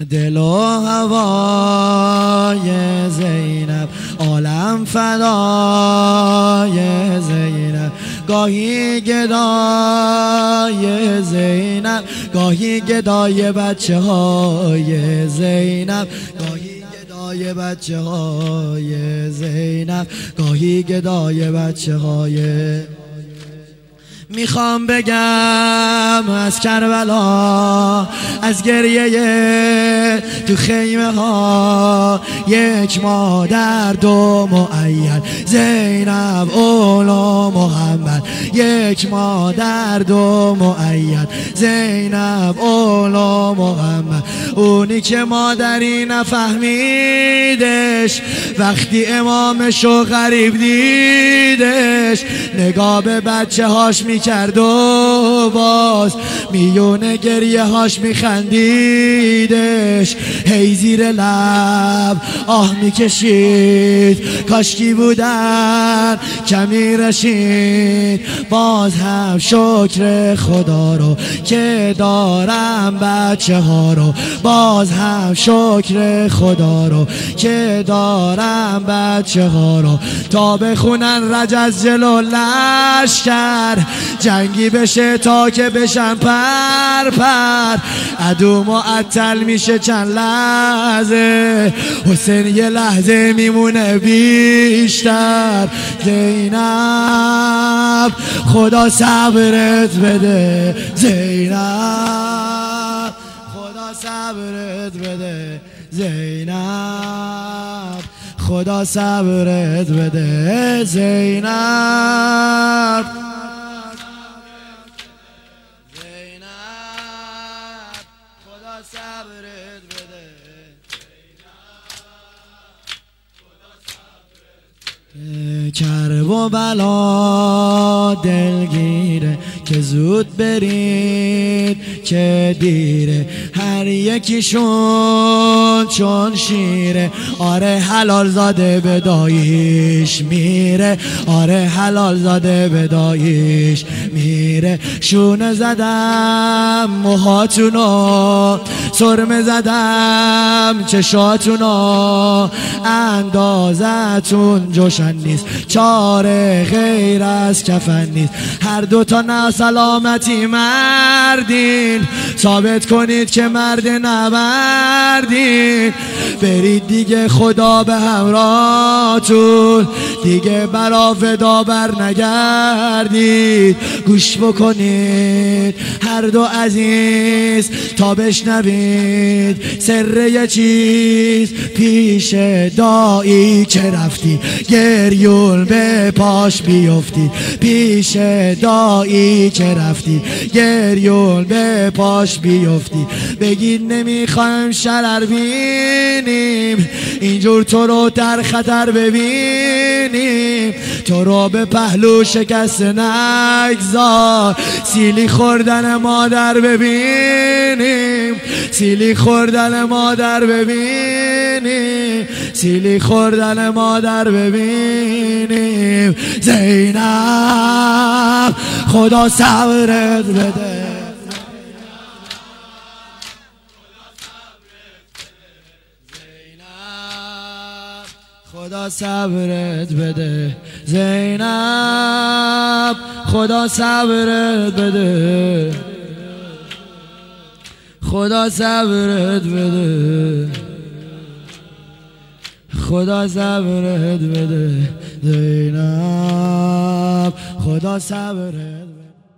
دل و هوای زینب، عالم فدای زینب. گاهی گدای زینب، گاهی گدای بچه های زینب، گاهی گدای بچه های زینب، گاهی گدای بچه های. میخوام بگم از کربلا، از گریه تو خیمه ها، یک مادر دو معید زینب اولا محمد، یک مادر دو معید زینب اولا محمد. اونی که مادری نفهمیدش وقتی امامشو غریب دیدش، نگاه به بچه هاش میکرد و باز میونه گریه هاش میخندیدش. هی زیر لب آه میکشید، کاشکی بودن کمی رشید. باز هم شکر خدا رو که دارم بچه ها رو، باز هم شکر خدا رو که دارم بچه ها رو. تا بخونن رجز جلو لشکر، جنگی بشه تا که بشن پر پر. عدو معطل میشه چند لحظه، حسین یه لحظه میمونه بیشتر. زینب خدا صبرت بده، زینب خدا صبرت بده، زینب خدا صبرت بده، زینب خدا صبرت بده. کرب و بلا دلگیره که زود برید که دیره. هر یکیشون چون شیره، آره حلال زاده به داییش میره، آره حلال زاده به داییش میره. شونه زدم موهاتونو، سرمه زدم چشاتونو، اندازتون جوشن نیست، چاره غیر از کفن نیست. هر دوتا نه سلامتی مردین، ثابت کنید که مرد نمردین. برید دیگه خدا به همراهتون، دیگه برا فدا بر نگردید. گوش بکنید هر دو عزیز تا بشنوید سر یه چیز. پیش دایی که رفتی گریون به پاش بیفتی، پیش دایی که رفتی گریون به پاش بیفتی. بگید نمیخوایم شرر بینیم، اینجور تو رو در خطر ببینیم. تو رو به پهلو شکست نگذار، سیلی خوردن مادر ببینیم، سیلی خوردن مادر ببینیم، سیلی خوردن مادر ببینیم. زینب خدا صبرت بده، خدا صبرت بده، زینب خدا صبرت بده، خدا صبرت بده، خدا صبرت بده. زینب خدا صبرت بده.